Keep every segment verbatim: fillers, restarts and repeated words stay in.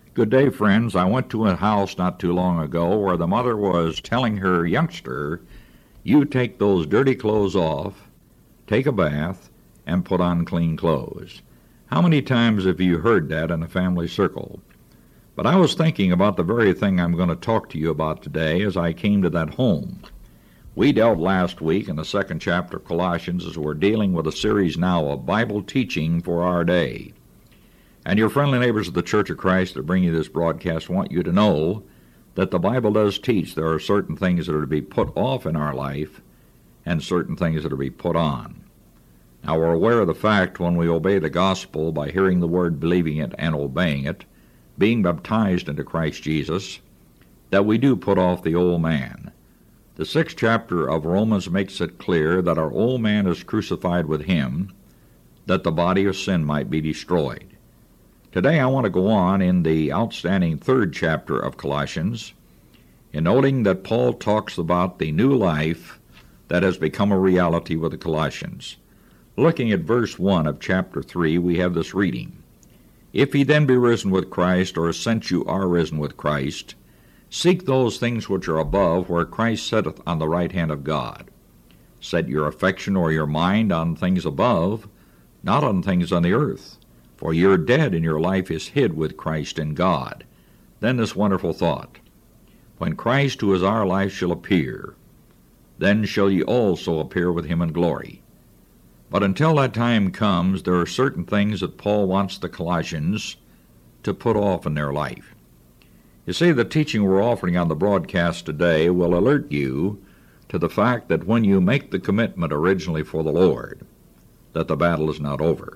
Good day, friends. I went to a house not too long ago where the mother was telling her youngster, you take those dirty clothes off, take a bath, and put on clean clothes. How many times have you heard that in a family circle? But I was thinking about the very thing I'm going to talk to you about today as I came to that home. We dealt last week in the second chapter of Colossians as we're dealing with a series now of Bible teaching for our day. And your friendly neighbors of the Church of Christ that bring you this broadcast want you to know that the Bible does teach there are certain things that are to be put off in our life and certain things that are to be put on. Now, we're aware of the fact when we obey the gospel by hearing the word, believing it, and obeying it, being baptized into Christ Jesus, that we do put off the old man. The sixth chapter of Romans makes it clear that our old man is crucified with him, that the body of sin might be destroyed. Today I want to go on in the outstanding third chapter of Colossians, in noting that Paul talks about the new life that has become a reality with the Colossians. Looking at verse one of chapter three, we have this reading. If ye then be risen with Christ, or since you are risen with Christ, seek those things which are above, where Christ sitteth on the right hand of God. Set your affection or your mind on things above, not on things on the earth. For you're dead, and your life is hid with Christ in God. Then this wonderful thought, when Christ, who is our life, shall appear, then shall ye also appear with him in glory. But until that time comes, there are certain things that Paul wants the Colossians to put off in their life. You see, the teaching we're offering on the broadcast today will alert you to the fact that when you make the commitment originally for the Lord, that the battle is not over.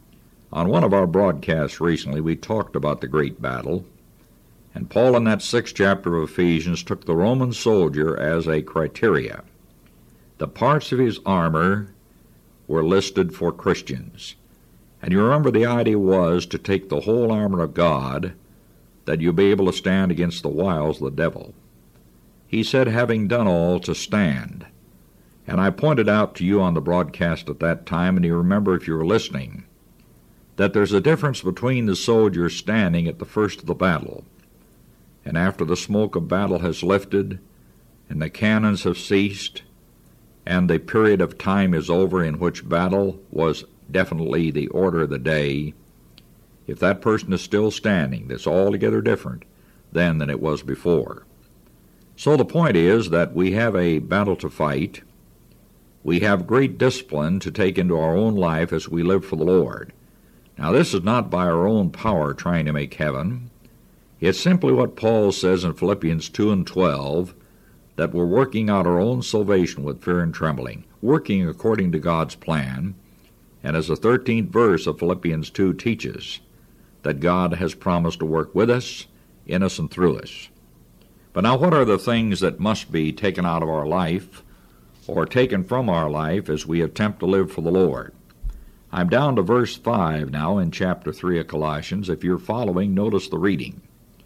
On one of our broadcasts recently, we talked about the great battle, and Paul in that sixth chapter of Ephesians took the Roman soldier as a criteria. The parts of his armor were listed for Christians. And you remember the idea was to take the whole armor of God, that you'll be able to stand against the wiles of the devil. He said, having done all, to stand. And I pointed out to you on the broadcast at that time, and you remember if you were listening, that there's a difference between the soldier standing at the first of the battle, and after the smoke of battle has lifted, and the cannons have ceased, and the period of time is over in which battle was definitely the order of the day. If that person is still standing, that's altogether different then than it was before. So the point is that we have a battle to fight. We have great discipline to take into our own life as we live for the Lord. Now, this is not by our own power trying to make heaven. It's simply what Paul says in Philippians two and twelve, that we're working out our own salvation with fear and trembling, working according to God's plan, and as the thirteenth verse of Philippians two teaches, that God has promised to work with us, in us, and through us. But now, what are the things that must be taken out of our life, or taken from our life as we attempt to live for the Lord? I'm down to verse five now in chapter three of Colossians. If you're following, notice the reading.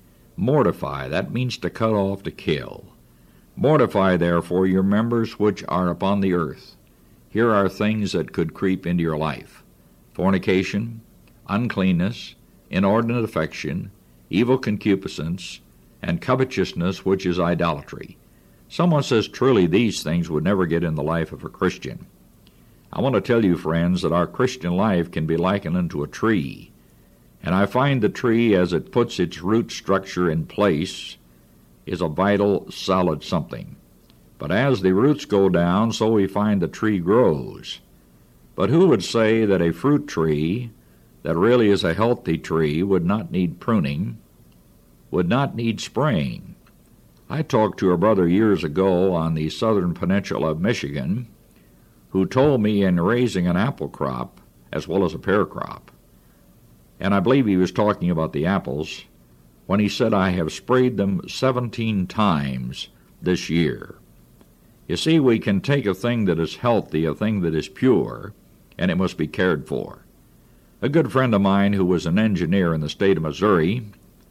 Mortify, that means to cut off, to kill. Mortify, therefore, your members which are upon the earth. Here are things that could creep into your life. Fornication, uncleanness, inordinate affection, evil concupiscence, and covetousness, which is idolatry. Someone says, truly, these things would never get in the life of a Christian. I want to tell you, friends, that our Christian life can be likened unto a tree. And I find the tree, as it puts its root structure in place, is a vital, solid something. But as the roots go down, so we find the tree grows. But who would say that a fruit tree, that really is a healthy tree, would not need pruning, would not need spraying? I talked to a brother years ago on the southern peninsula of Michigan, who told me in raising an apple crop, as well as a pear crop, and I believe he was talking about the apples, when he said, I have sprayed them seventeen times this year. You see, we can take a thing that is healthy, a thing that is pure, and it must be cared for. A good friend of mine who was an engineer in the state of Missouri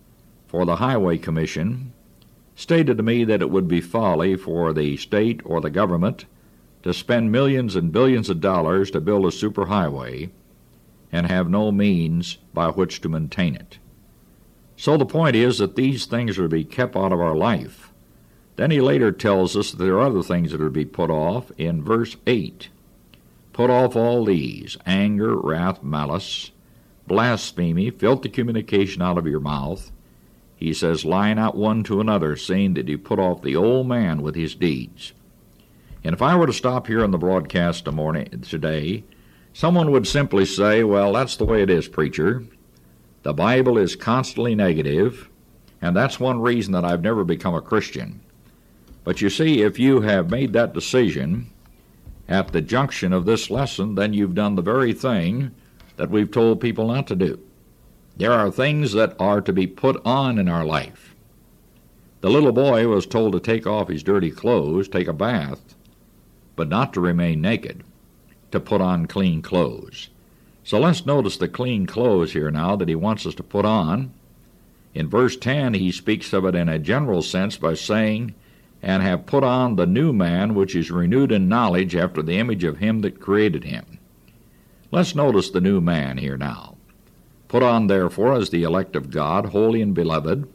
for the Highway Commission stated to me that it would be folly for the state or the government to spend millions and billions of dollars to build a superhighway and have no means by which to maintain it. So the point is that these things are to be kept out of our life. Then he later tells us that there are other things that are to be put off in verse eight. Put off all these, anger, wrath, malice, blasphemy, filthy communication out of your mouth. He says, lying out one to another, saying that you put off the old man with his deeds. And if I were to stop here on the broadcast today, someone would simply say, well, that's the way it is, preacher. The Bible is constantly negative, and that's one reason that I've never become a Christian. But you see, if you have made that decision at the junction of this lesson, then you've done the very thing that we've told people not to do. There are things that are to be put on in our life. The little boy was told to take off his dirty clothes, take a bath, but not to remain naked, to put on clean clothes. So let's notice the clean clothes here now that he wants us to put on. In verse ten, he speaks of it in a general sense by saying, and have put on the new man, which is renewed in knowledge after the image of him that created him. Let's notice the new man here now. Put on, therefore, as the elect of God, holy and beloved,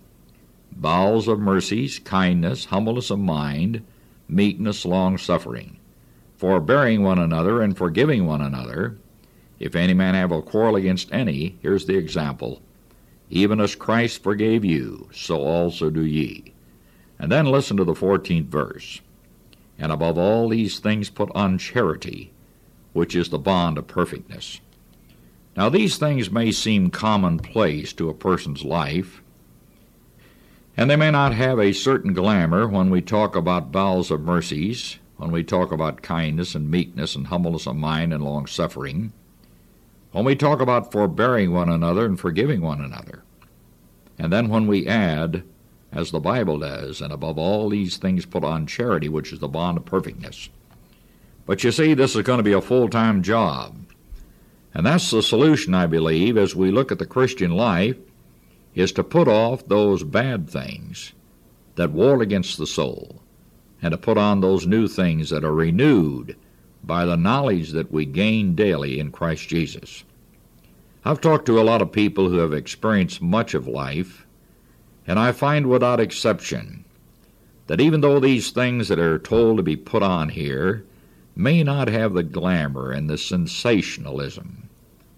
bowels of mercies, kindness, humbleness of mind, meekness, long-suffering, forbearing one another and forgiving one another. If any man have a quarrel against any, here's the example, even as Christ forgave you, so also do ye. And then listen to the fourteenth verse. And above all these things put on charity, which is the bond of perfectness. Now these things may seem commonplace to a person's life, and they may not have a certain glamour when we talk about bowels of mercies, when we talk about kindness and meekness and humbleness of mind and long-suffering, when we talk about forbearing one another and forgiving one another. And then when we add, as the Bible does, and above all these things put on charity, which is the bond of perfectness. But you see, this is going to be a full-time job. And that's the solution, I believe, as we look at the Christian life, is to put off those bad things that war against the soul, and to put on those new things that are renewed by the knowledge that we gain daily in Christ Jesus. I've talked to a lot of people who have experienced much of life, and I find without exception that even though these things that are told to be put on here may not have the glamour and the sensationalism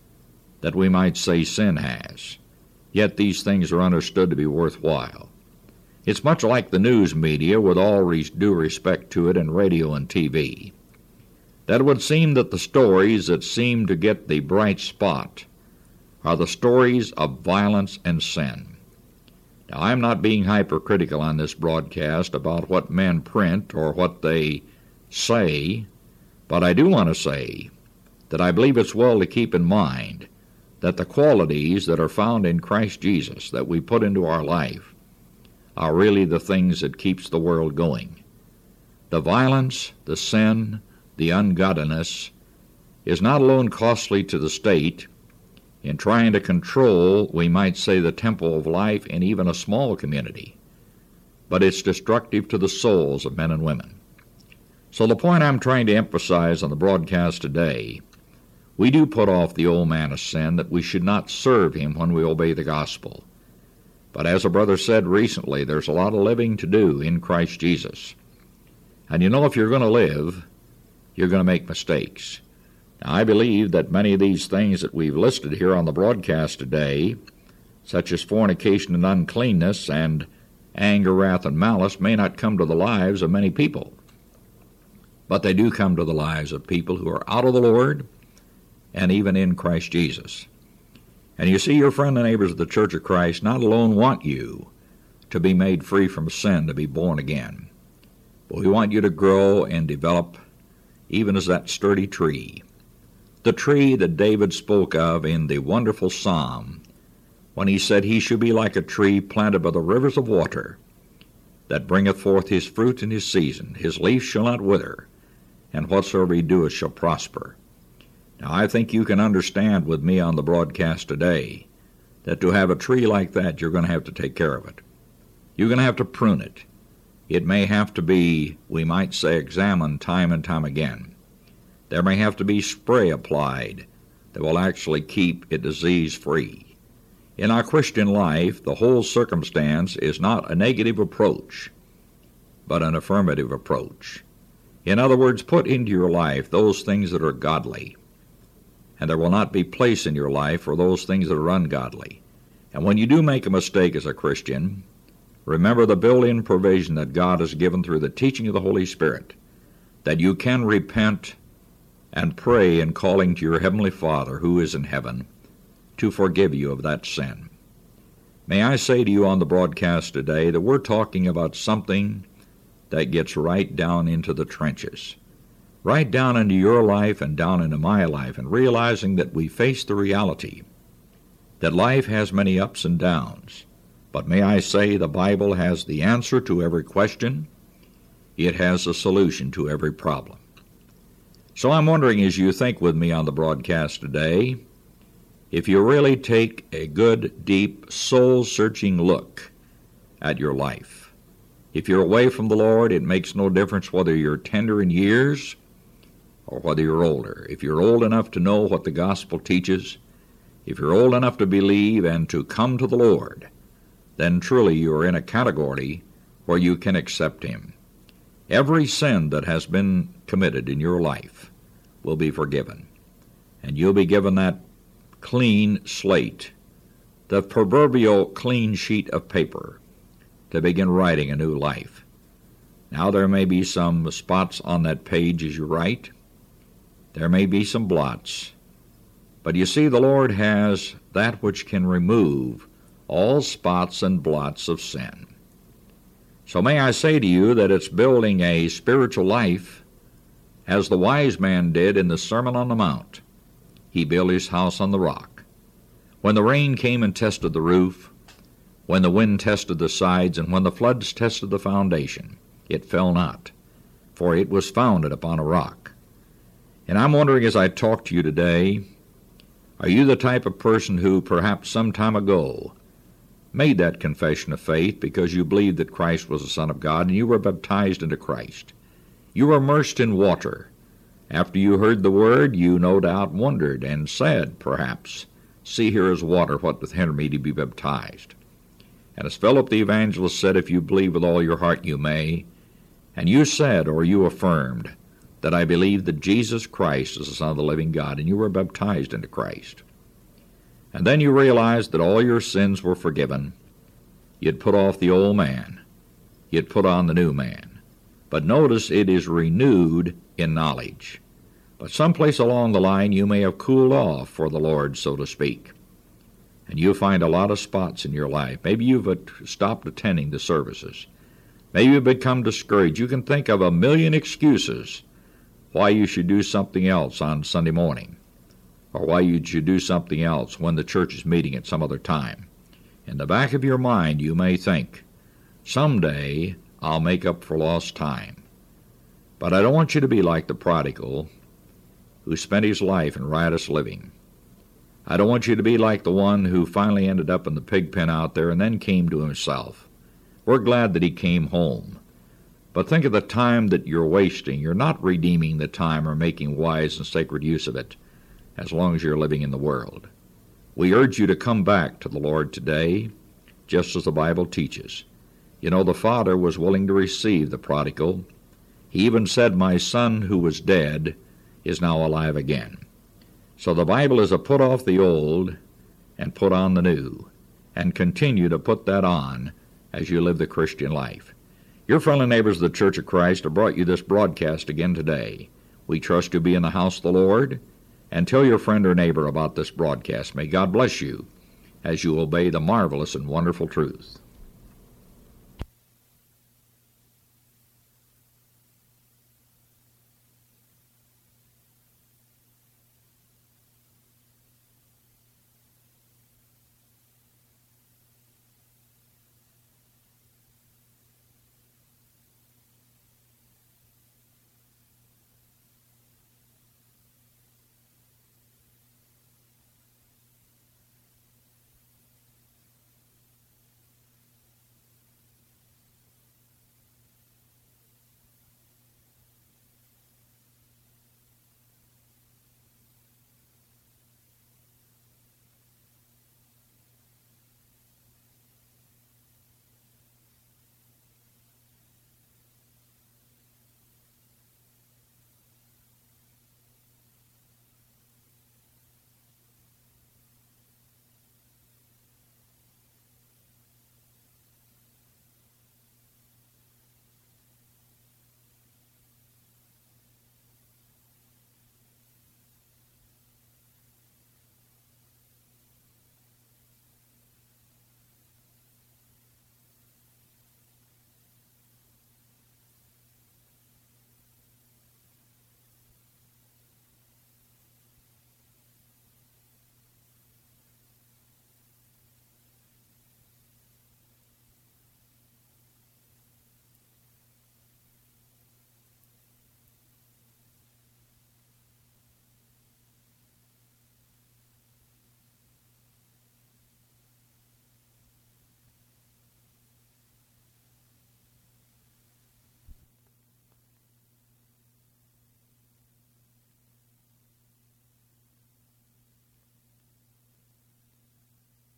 that we might say sin has, yet these things are understood to be worthwhile. It's much like the news media, with all due respect to it, in radio and T V. That it would seem that the stories that seem to get the bright spot are the stories of violence and sin. Now, I'm not being hypercritical on this broadcast about what men print or what they say, but I do want to say that I believe it's well to keep in mind that the qualities that are found in Christ Jesus that we put into our life are really the things that keeps the world going. The violence, the sin, the ungodliness is not alone costly to the state in trying to control, we might say, the tempo of life in even a small community, but it's destructive to the souls of men and women. So the point I'm trying to emphasize on the broadcast today, we do put off the old man of sin, that we should not serve him when we obey the gospel. But as a brother said recently, there's a lot of living to do in Christ Jesus. And you know, if you're going to live, you're going to make mistakes. Now, I believe that many of these things that we've listed here on the broadcast today, such as fornication and uncleanness and anger, wrath, and malice, may not come to the lives of many people. But they do come to the lives of people who are out of the Lord and even in Christ Jesus. And you see, your friend and neighbors of the Church of Christ not alone want you to be made free from sin, to be born again, but we want you to grow and develop even as that sturdy tree, the tree that David spoke of in the wonderful psalm when he said he should be like a tree planted by the rivers of water, that bringeth forth his fruit in his season. His leaf shall not wither, and whatsoever he doeth shall prosper. Now, I think you can understand with me on the broadcast today that to have a tree like that, you're going to have to take care of it. You're going to have to prune it. It may have to be, we might say, examined time and time again. There may have to be spray applied that will actually keep it disease-free. In our Christian life, the whole circumstance is not a negative approach, but an affirmative approach. In other words, put into your life those things that are godly, and there will not be place in your life for those things that are ungodly. And when you do make a mistake as a Christian, remember the built-in provision that God has given through the teaching of the Holy Spirit, that you can repent and pray in calling to your Heavenly Father who is in heaven to forgive you of that sin. May I say to you on the broadcast today that we're talking about something that gets right down into the trenches, right down into your life and down into my life, and realizing that we face the reality that life has many ups and downs. But may I say the Bible has the answer to every question. It has a solution to every problem. So I'm wondering, as you think with me on the broadcast today, if you really take a good, deep, soul-searching look at your life. If you're away from the Lord, it makes no difference whether you're tender in years or whether you're older. If you're old enough to know what the gospel teaches, if you're old enough to believe and to come to the Lord, then truly you are in a category where you can accept Him. Every sin that has been committed in your life will be forgiven, and you'll be given that clean slate, the proverbial clean sheet of paper, to begin writing a new life. Now there may be some spots on that page as you write. There may be some blots. But you see, the Lord has that which can remove all spots and blots of sin. So may I say to you that it's building a spiritual life as the wise man did in the Sermon on the Mount. He built his house on the rock. When the rain came and tested the roof, when the wind tested the sides, and when the floods tested the foundation, it fell not, for it was founded upon a rock. And I'm wondering, as I talk to you today, are you the type of person who perhaps some time ago made that confession of faith because you believed that Christ was the Son of God and you were baptized into Christ? You were immersed in water. After you heard the word, you no doubt wondered and said, perhaps, "See, here is water, what doth hinder me to be baptized?" And as Philip the evangelist said, if you believe with all your heart you may, and you said, or you affirmed, that I believe that Jesus Christ is the Son of the living God, and you were baptized into Christ. And then you realized that all your sins were forgiven. You'd put off the old man. You'd put on the new man. But notice it is renewed in knowledge. But someplace along the line you may have cooled off for the Lord, so to speak. And you find a lot of spots in your life. Maybe you've stopped attending the services. Maybe you've become discouraged. You can think of a million excuses why you should do something else on Sunday morning, or why you should do something else when the church is meeting at some other time. In the back of your mind you may think, someday I'll make up for lost time. But I don't want you to be like the prodigal who spent his life in riotous living. I don't want you to be like the one who finally ended up in the pig pen out there and then came to himself. We're glad that he came home. But think of the time that you're wasting. You're not redeeming the time or making wise and sacred use of it as long as you're living in the world. We urge you to come back to the Lord today, just as the Bible teaches. You know, the father was willing to receive the prodigal. He even said, "My son who was dead is now alive again." So the Bible is a put off the old and put on the new, and continue to put that on as you live the Christian life. Your friendly neighbors of the Church of Christ have brought you this broadcast again today. We trust you'll be in the house of the Lord, and tell your friend or neighbor about this broadcast. May God bless you as you obey the marvelous and wonderful truth.